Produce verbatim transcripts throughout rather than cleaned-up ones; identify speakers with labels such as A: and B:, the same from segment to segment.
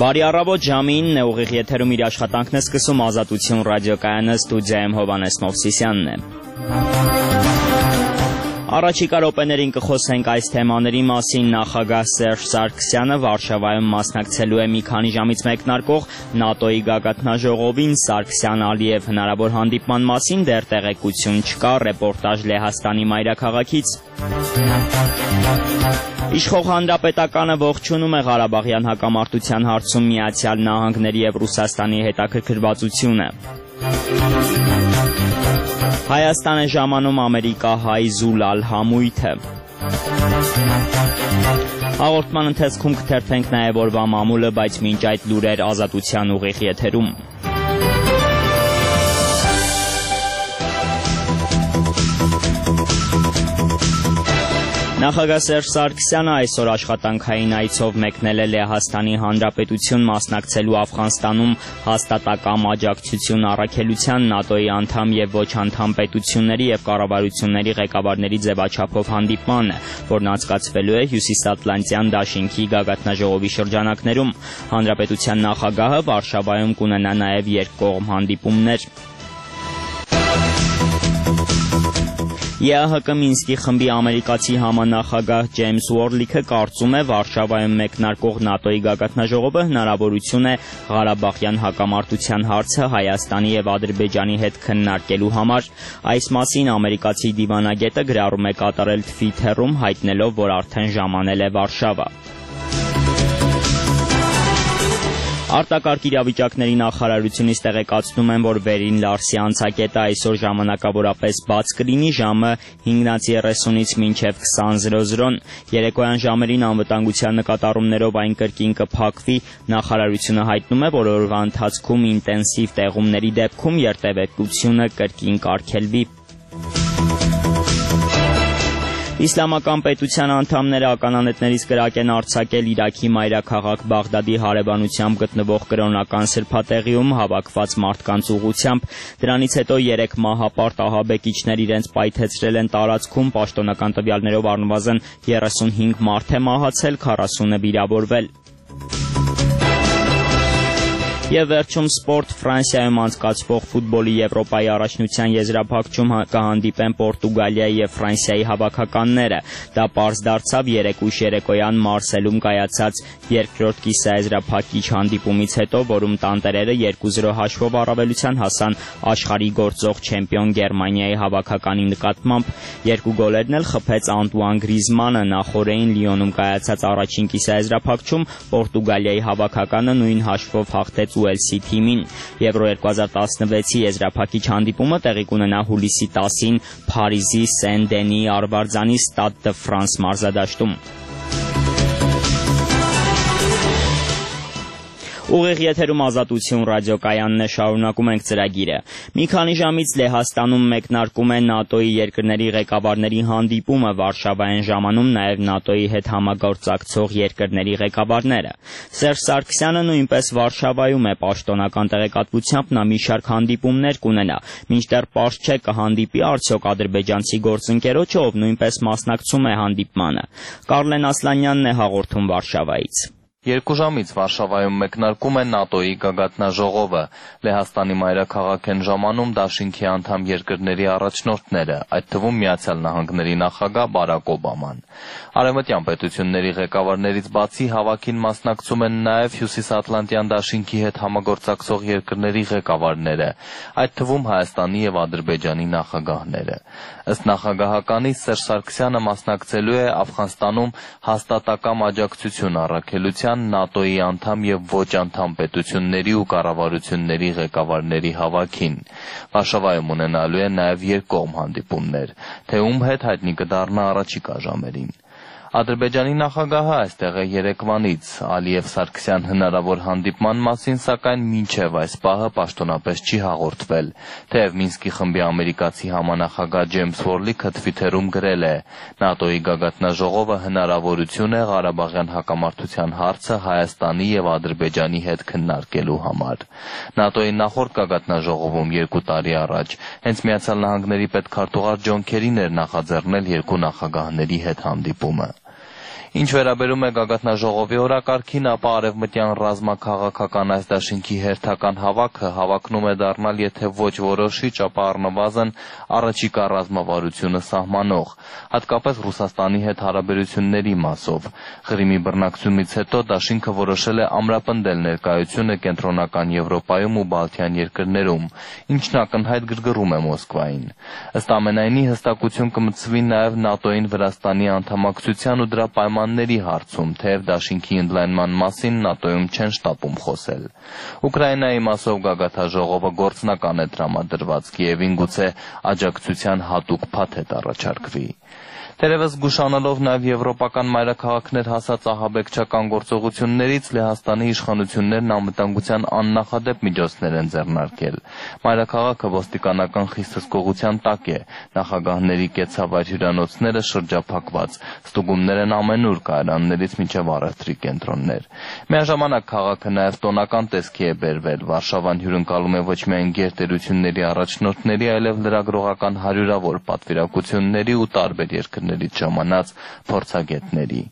A: Բարի առավոտ, ժամին է ուղիղ եթերում իր աշխատանքն է սկսում Ազատություն ռադիոկայանը, ստուդիայում Հովհաննես Մովսիսյանն է։ Առաջիկա րոպեներին կխոսենք այս թեմաների մասին։ Նախագահ Սերժ Սարգսյանը Վարշավայում մասնակցելու է մի քանի ժամից մեկնարկող ՆԱՏՕ-ի գագաթնաժողովին։ Սարգսյան-Ալիև հնարավոր հանդիպման մասին դեռ տեղեկություն չկա, ռեպորտաժ Լեհաստանի մայրաքաղաքից։ Իշխող Հանրապետականը ողջունում է Ղարաբաղյան հակամարտության հարցում Միացյալ Նահանգների և Ռուսաստանի հետաքրքրվածությունը։ Հայաստան է ժամանում ամերիկահայ Զուլալ համույթը։ Հաղորդման ընթացքում կթերթենք նաև օրվա մամուլը, բայց մինչ այդ լուրեր Ազատության ուղիղ եթերում։ Նախագահ Սերժ Սարգսյանը այսօր աշխատանքային այցով մեկնել է Լեհաստանի Հանրապետություն մասնակցելու Աֆղանստանում հաստատակամ աջակցություն առաքելության ՆԱՏՕ-ի անդամ և ոչ անդամ պետությունների և կառավարությունների ղեկավարների ձևաչափով հանդիպմանը, որն անցկացվելու է Հյուսիսատլանտյան դաշինքի գագաթնաժողովի շրջանակներում։ Հանրապետության նախագահը Վարշավայում կունենա նաև երկկողմ հանդիպումներ։ ԵԱՀԿ Մինսկի խմբի ամերիկացի համանախագահ Ջեյմս Ուորլիքը կարծում է Վարշավայում մեկնարկող ՆԱՏՕ-ի գագաթնաժողովը հնարավորություն է Ղարաբաղյան հակամարտության հարցը Հայաստանի և Ադրբեջանի հետ քննարկելու համար։ Այս մասին ամերիկացի դիվանագետը գրառում է կատարել Թվիթերում, հայտնելով, որ արդեն ժամանել է Վարշավա։ Արտակարգ իրավիճակների նախարարությունից տեղեկացնում են, որ Վերին Լարսի անցակետը այսօր ժամանակավորապես բաց կլինի ժամը հինգից երեսունից մինչև քսան։ Երեկոյան ժամերին անվտանգության նկատառումներով այն կրկին կփակվի։ Նախարարությունը հայտնում է, որ օրվա ընթացքում ինտենսիվ տեղումների դեպքում երթևեկությունը կրկին կարգելվի։ Իսլամական պետության անդամները ականանետներից կրակ են արձակել Իրաքի մայրաքաղաք Բաղդադի հարևանությամբ գտնվող կրոնական սրբատեղիում հավաքված մարդկանց ուղղությամբ։ Դրանից հետո երեք մահապարտ ահաբեկիչներ իրենց պայթեցրել են տարածքում, պաշտոնական տվյալներով առնվազն երեսունհինգ մարդ է մահացել, քառասունը վիրավորվել։ Եվ վերջում սպորտ, Ֆրանսիայում անցկացվող ֆուտբոլի Եվրոպայի առաջնության եզրափակչում կհանդիպեն Պորտուգալիայի և Ֆրանսիայի հավաքականները։ Դա պարզ դարձավ երեկույթ երեկոյան Մարսելում կայացած երկրորդ կիսաեզրափակիչ հանդիպումից հետո, որում տանտերերը երկու զրո հաշվով առավելության հասան աշխարհի գործող չեմպիոն Գերմանիայի հավաքականի նկատմամբ։ Երկու գոլերն էլ խփեց Անտուան Գրիզմանը։ Նախօրեին Լիոնում կայացած առաջին կիսաեզրափակչում Պորտուգալիայի հավաքականը նույն հաշվով հաղթեց Ուելսի թիմին։ Եվրո երկու հազար տասնվեցի եզրափակիչ հանդիպումը տեղի կունենա հուլիսի տասին Փարիզի Սեն-Դենիի Արվարձանի Ստադ դը Ֆրանս մարզադաշտում։ Ուղիղ եթերում Ազատություն ռադիոկայանն է, շարունակում ենք ծրագիրը։ Մի քանի ժամից Լեհաստանում մեկնարկում է ՆԱՏՕ-ի երկրների ղեկավարների հանդիպումը, Վարշավայեն ժամանում նաև ՆԱՏՕ-ի հետ համագործակցող երկրների ղեկավարները։ Սերժ Սարգսյանը նույնպես Վարշավայում է, պաշտոնական տեղեկատվությամբ նա մի շարք հանդիպումներ կունենա։ Մինչդեռ պարզ չէ կհանդիպի արդյոք ադրբեջանցի գործընկերոջը, ով նույնպես մասնակցում է հանդիպմանը։ Կարլեն Ասլանյանն է հաղորդում Վարշավայից։
B: Երկու ժամից Վարշավայում մեկնարկում է ՆԱՏՕ-ի գագաթնաժողովը։ Լեհաստանի մայրաքաղաք են ժամանում դաշինքի անդամ երկրների առաջնորդները, այդ թվում Միացյալ Նահանգների նախագահ Բարակ Օբաման։ Արևմտյան պետությունների ղեկավարներից բացի հավաքին մասնակցում են նաև Հյուսիսատլանտյան դաշինքի հետ համագործակցող երկրների ղեկավարները, այդ թվում Հայաստանի և Ադրբեջանի նախագահները։ Ըստ նախագահականի Սերժ Սարգսյանը մասնակցելու է Աֆղանստանում հաստատակամ աջակցություն առաքելության ՆԱՏՕ-ի անդամ և ոչ անդամ պետությունների ու կառավարությունների ղեկավարների հավաքին։ Վարշավայում ունենալու է նաև երկկողմ հանդիպումներ, թե ում հետ հայտնի կդառնա առաջիկա ժամերին։ Ադրբեջանի նախագահը այստեղ է երեկվանից։ Ալիև-Սարգսյան հնարավոր հանդիպման մասին, սակայն մինչև այս պահը պաշտոնապես չի հաղորդվել, թեև Մինսկի խմբի ամերիկացի համանախագահ Ջեյմս Ուորլիքը Թվիթերում գրել է. ՆԱՏՕ-ի գագաթնաժողովը հնարավորություն է Ղարաբաղյան հակամարտության հարցը Հայաստանի և Ադրբեջանի հետ քննարկելու համար։ ՆԱՏՕ-ի նախորդ գագաթնաժողովում երկու տարի առաջ հենց Միացյալ Նահանգների պետքարտուղար Ջոն Քերին էր նախաձեռնել երկու նախագահների հետ հանդիպումը։ Ինչ վերաբերում է գագաթնաժողովի օրակարգին, ապա արևմտյան ռազմաքաղաքական այս դաշինքի հերթական հավաքը հավակնում է դառնալ, եթե ոչ որոշիչ, ապա առնվազն առաջիկա ռազմավարությունը սահմանող, հատկապես Ռուսաստանի հետ հարաբերությունների մասով։ Ղրիմի բռնակցումից հետո դաշինքը որոշել է ամրապնդել ներկայությունը կենտրոնական Եվրոպայում ու Բալթյան երկրներում, ինչն ակնհայտ գրգռում է Մոսկվային։ Ըստ ամենայնի հստակություն կմտցվի նաև ՆԱՏՕ-ին Վրաստանի անդամակցության ու դրա պայմանների հարցում, թեև դաշինքի ընդլայնման մասին ՆԱՏՕ-ում չեն շտապում խոսել։ Ուկրաինայի մասով գագաթնաժողովը գործնական է տրամադրված, Կիևին գուցե աջակցության հատուկ փաթեթ առաջարկվի։ Թերևս զգուշանալով նաև եվրոպական մայրաքաղաքներ հասած ահաբեկչական գործողություններից Լեհաստանի իշխանություններն անվտանգության աննախադեպ միջոցներ են ձեռնարկել։ Մայրաքաղաքը ոստիկանական խիստ հսկողության տակ է, նախագահների կեցավայր հյուրանոցները շրջափակված, ստուգումներ են ամենուր կայարաններից մինչև առևտրի կենտրոններ։ Միաժամանակ քաղաքը նաև տոնական տեսքի է բերվել, Վարշավան հյուրընկալում է ոչ միայն գերտերությունների առաջնորդների, այլև լրագրողական հարյուրավոր պատվիրակությունների ու տարբեր երկրներից ժամանած փորձագետների։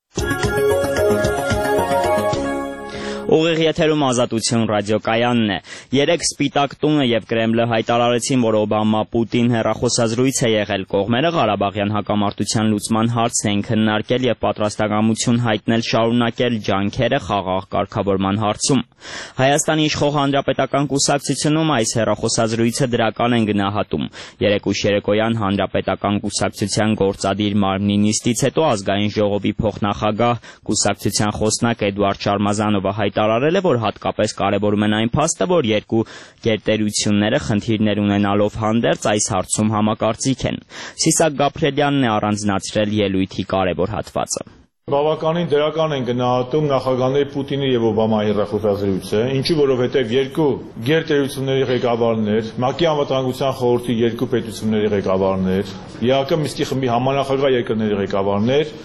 A: Ուղիղ եթերում Ազատություն ռադիոկայանն է։ Երեք Սպիտակ տունը եւ Կրեմլը հայտարարեցին, որ Օբամա-Պուտին հեռախոսազրույց է եղել, կողմերը Ղարաբաղյան հակամարտության լուծման հարցն են քննարկել եւ պատրաստակամություն հայտնել շարունակել ջանքերը խաղաղ կարգավորման հարցում։ Հայաստանի իշխող հանրապետական կուսակցությունում այս հեռախոսազրույցը դրական են գնահատում։ Երեկույթ երեկոյան հանրապետական կուսակցության գործադիր մարմնի նիստից հետո ազգային ժողովի փոխնախագահ կուսակցության խոսնակ Էդուարդ Շարմազանովը հայտարարել է, որ հատկապես կարևորում են այն փաստը, որ երկու գերտերությունները խնդիրներ ունենալով հանդերձ այս հարցում համակարծիք են։ Սիսակ Գաբրելյանն է առանձնացրել ելույթի կարևոր հատվածը։
C: Բավականին դրական են գնահատում նախագահների Պուտինի եւ Օբամայի հեռախոսազրույցը, ինչու որովհետեւ երկու գերտերությունների ղեկավարներ, ՄԱԿ-ի անվտանգության խորհրդի երկու պետությունների ղեկավարներ, ԵԱՀԿ Մինսկի խմբի համանախագահ երկրների ղեկավարներ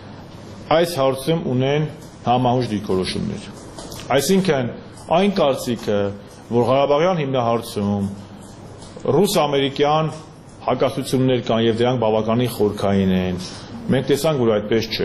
C: այս հարցում ունեն համահունչ դիրքորոշումներ։ Այսինքն այն կարծիքը, որ Ղարաբաղյան հիմնահարցում ռուս-ամերիկյան հակասություններ կան եւ դրանք բավականին խորքային են, մենք տեսանք, որ այդպես չէ։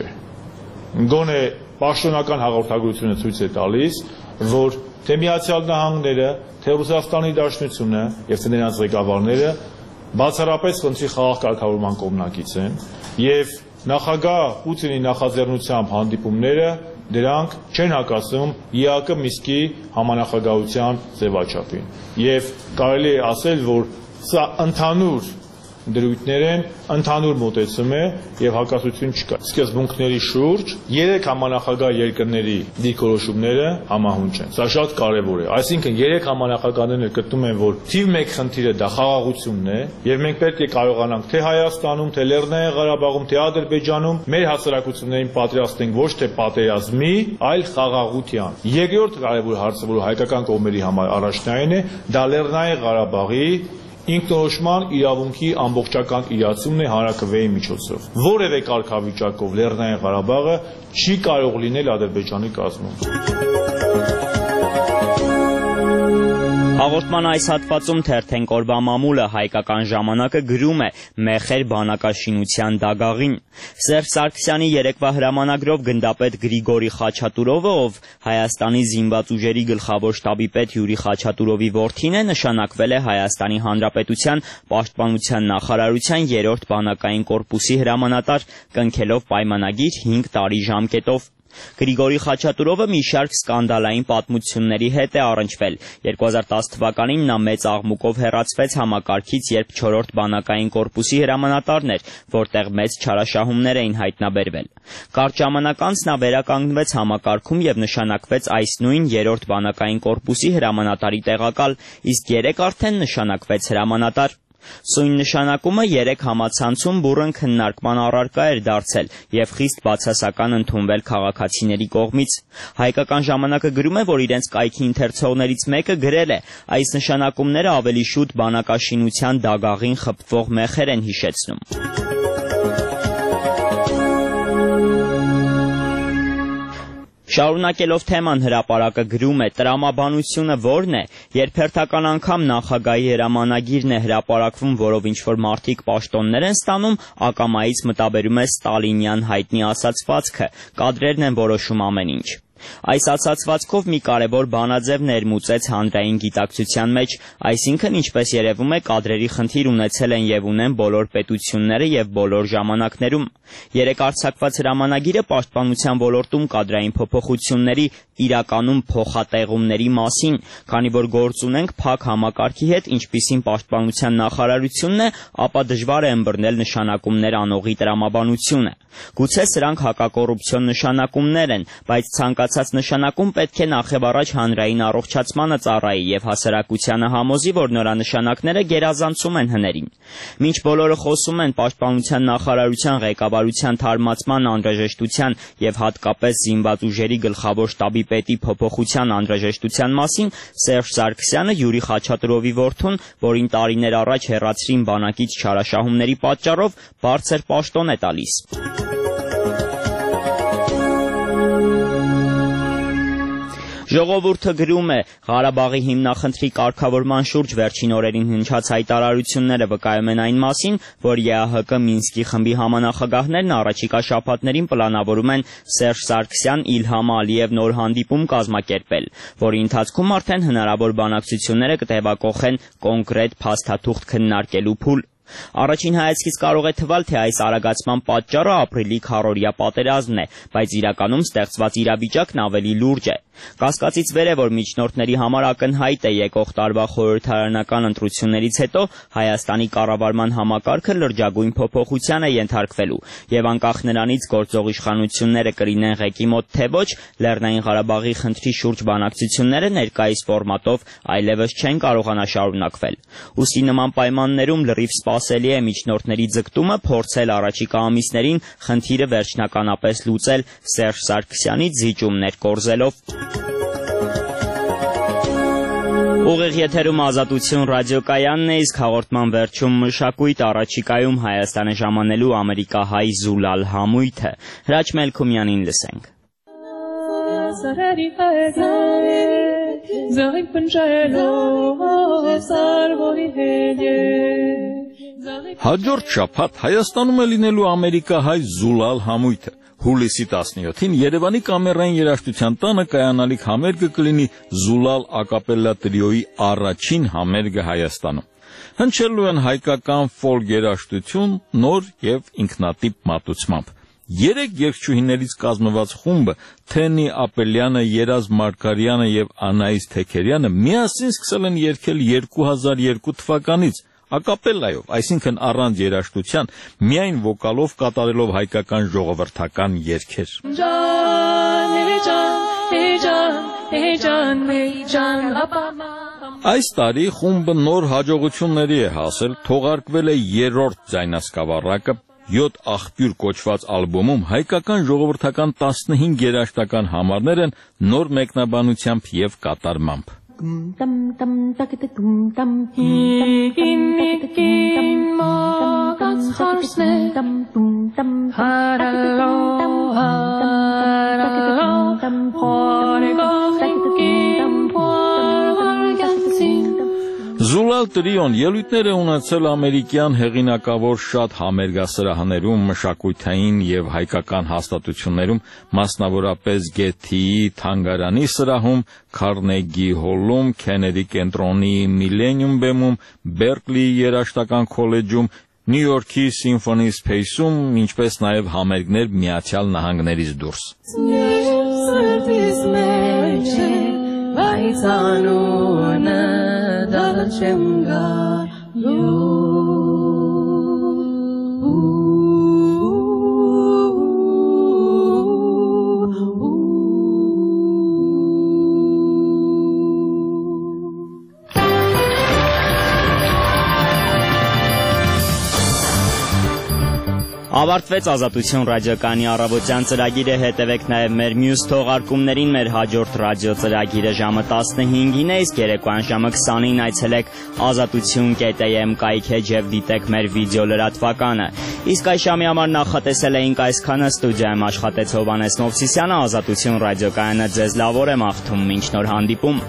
C: Գոնե պաշտոնական հաղորդագրությունը ցույց է տալիս, որ թե Միացյալ Նահանգները, թե Ռուսաստանի Դաշնությունը եւ թե նրանց ղեկավարները բացառապես խնդրի խաղաղ կարգավորման կողմնակից են եւ նախագահ Պուտինի նախաձեռնությամբ հանդիպումները դրանք չեն հակասում ԵԱՀԿ Մինսկի համանախագահության ձևաչափին եւ կարելի է ասել, որ սա ընդհանուր դրույթներ են, ընդհանուր մոտեցում է եւ հակասություն չկա։ Սկզբունքների շուրջ երեք համանախագահ երկրների դիրքորոշումները համահունչ են։ Սա շատ կարեւոր է։ Այսինքն երեք համանախագահներն գտնում են, որ թիվ մեկ խնդիրը դա խաղաղությունն է եւ մենք պետք է կարողանանք թե Հայաստանում, թե Լեռնային Ղարաբաղում, թե Ադրբեջանում մեր հասարակություններին պատրաստենք ոչ թե պատերազմի, այլ խաղաղության։ Երկրորդ կարեւոր հարցը, որ հայկական կողմերի համար առաջնային է, դա Լեռնային Ղարաբաղի ինքնորոշման իրավունքի ամբողջական իրացումն է հանրաքվեի միջոցով։ Որևէ կարգավիճակով Լեռնային Ղարաբաղը չի կարող լինել Ադրբեջանի կազմում։
A: Հաղորդման այս հատվածում թերթենք օրվա մամուլը հայկական ժամանակը գրում է «Մեխեր բանակաշինության դագաղին»։ Սերժ Սարգսյանի երեկվա հրամանագրով գնդապետ Գրիգորի Խաչատուրովը, ով Հայաստանի զինված ուժերի գլխավոր շտաբի պետ Յուրի Խաչատուրովի որդին է, նշանակվել է Հայաստանի Հանրապետության Պաշտպանության նախարարության երրորդ բանակային կորպուսի հրամանատար, կնքելով պայմանագիր հինգ տարի ժամկետով։ Գրիգորի Խաչատուրովը մի շարք սկանդալային պատմությունների հետ է առնչվել։ երկու հազար տասը թվականին նա մեծ աղմուկով հեռացվեց համակարգից, երբ չորրորդ բանակային կորպուսի հրամանատարն էր, որտեղ մեծ չարաշահումներ էին հայտնաբերվել։ Կարճ ժամանակ անց նա վերականգնվեց համակարգում եւ նշանակվեց այս նույն երրորդ բանակային կորպուսի հրամանատարի տեղակալ, իսկ երեք արդեն նշանակվեց հրամանատար։ Սույն նշանակումը երեք համացանցում բուռն քննարկման առարկա էր դարձել եւ խիստ բացասական ընդունվել քաղաքացիների կողմից։ Հայկական ժամանակը գրում է, որ իրենց կայքի ընթերցողներից մեկը գրել է. այս նշանակումները ավելի շուտ բանակաշինության դագաղին խփվող մեխեր են հիշեցնում։ Շարունակելով թեման հրապարակը գրում է. տրամաբանությունը որն է, երբ հերթական անգամ նախագահի հրամանագիրն է հրապարակվում, որով ինչ-որ մարդիկ պաշտոններ են ստանում, ակամայից մտաբերում է ստալինյան հայտնի ասացվածքը, կադրերն են որոշում ամեն ինչ։ Այս ասացվածքով մի կարևոր բանաձև ներմուծեց հանրային գիտակցության մեջ, այսինքն ինչպես երևում է կադրերի խնդիր ունեցել են եւ ունեն բոլոր պետությունները եւ բոլոր ժամանակներում։ Երեք արձակված հրամանագիրը պաշտպանության ոլորտում կադրային փոփոխությունների իրականում փոխատեղումների մասին, քանի որ գործ ունենք փակ համակարգի հետ, ինչպիսին պաշտպանության նախարարությունն է, ապա դժվար է ըմբռնել նշանակումներ անողի տրամաբանությունը։ Գուցե սրանք հակակոռուպցիոն նշանակումներ են, բայց ցանկացած նշանակում պետք է նախևառաջ հանրային առողջացմանը ծառայի եւ հասարակությանը համոզի, որ նորանշանակները գերազանցում են հներին։ Մինչ բոլորը խոսում են պաշտպանության նախարարության ղեկավարության թարմացման անհրաժեշտության եւ հատկապես զինված ուժերի գլխավոր շտաբի պետի փոփոխության անհրաժեշտության մասին, Սերժ Սարգսյանը Յուրի Խաչատրովի որդուն, որին տարիներ առաջ հեռացրին բանակից չարաշահումների պատճառով, բարձր պաշտոն է տալիս։ Ժողովուրդը գրում է. Ղարաբաղի հիմնախնդրի կարգավորման շուրջ վերջին օրերին հնչած հայտարարությունները վկայում են այն մասին, որ ԵԱՀԿ Մինսկի խմբի համանախագահներն առաջիկա շաբաթներին պլանավորում են Սերժ Սարգսյան, Իլհամ Ալիև նոր հանդիպում կազմակերպել, որի ընթացքում արդեն հնարավոր բանակցությունները կտևակոխեն կոնկրետ փաստաթուղթ քննարկելու փուլ։ Առաջին հայացքից կարող է թվալ, թե այս արագացման պատճառը ապրիլի քառօրյա պատերազմն է, բայց իրականում ստեղծված իրավիճակն ավելի լուրջ է։ Կասկածից վեր է, որ միջնորդների համար ակնհայտ է եկող տարվա խորհրդարանական ընտրություններից հետո Հայաստանի կառավարման համակարգը լրջագույն փոփոխության է ենթարկվելու, եւ անկախ նրանից գործող իշխանությունները կլինեն ղեկի մոտ թե ոչ, Լեռնային Ղարաբաղի խնդրի շուրջ բանակցությունները ներկայիս ֆորմատով այլևս չեն կարողանա շարունակվել։ Ուստի նման պայմաններում լրիվ սպասելի է միջնորդների ձգտումը փորձել առաջիկա ամիսներին խնդիրը վերջնականապես լուծել Սերժ Սարգսյանից զիջումներ կորզելով։ Ուղիղ եթերում Ազատություն ռադիոկայանն է, իսկ հաղորդման վերջում մշակույթ առաջիկայում Հայաստանը ժամանելու ամերիկահայ Զուլալ համույթը։ Հրաչ Մելքումյանին լսենք։
D: Հաջորդ շաբաթ Հայաստանում է լինելու ամերիկահայ Զուլալ համույթը։ Հուլիսի տասնյոթին Երևանի Կամերային երաժշտության տանը կայանալիք համերգը կլինի Զուլալ ակապելլա տրիոյի առաջին համերգը Հայաստանում։ Հնչելու են հայկական ֆոլք երաժշտություն նոր եւ ինքնատիպ մատուցմամբ։ Երեք երգչուհիներից կազմված խումբը Թենի Ապելյանը, Երազ Մարգարյանը եւ Անահիս Թեքերյանը միասին սկսել են երգել երկու հազար երկու թվականից ակապելլայով, այսինքն առանց երաժշտության, միայն վոկալով կատարելով հայկական ժողովրդական երգեր։ Այս տարի խումբը նոր հաջողությունների է հասել, թողարկվել է երրորդ ձայնասկավառակը, յոթ աղբյուր կոչված ալբոմում հայկական ժողովրդական տասնհինգ երաժշտական համարներ են նոր մեկնաբանությամբ եւ կատարմամբ։ Tam tam tak tak tum tam kim kim mogat harsne tam tum tam haralo haralo tam horego kim porgalsin Զուլալ տրիոն ելույթներ է ունեցել ամերիկյան հեղինակավոր շատ համերգասրահներում, մշակութային եւ հայկական հաստատություններում, մասնավորապես Գեթիի թանգարանի սրահում, Քարնեգի հոլում, Քենեդի կենտրոնի Միլենիում բեմում, Բերկլիի երաժշտական քոլեջում, Նյու Յորքի Սիմֆոնի Սփեյսում, ինչպես նաեւ համերգներ Միացյալ Նահանգներից դուրս։
A: Ավարտվեց Ազատություն ռադիոկայանի առավոտյան ծրագիրը, հետևեք նաև մեր մյուս թողարկումներին, մեր հաջորդ ռադիո ծրագիրը ժամը տասնհինգին է, իսկ երեկոյան ժամը քսանին այցելեք ազատություն կետ է էմ կայքեջ եւ դիտեք մեր վիդեո լրատվականը։ Իսկ այս ժամի համար նախատեսել էինք այսքանը, ստուդիայում աշխատեց Հովհաննես Մովսիսյանը, Ազատություն ռադիոկայանը ձեզ լավոր է մաղթում, մինչ նոր հանդիպում։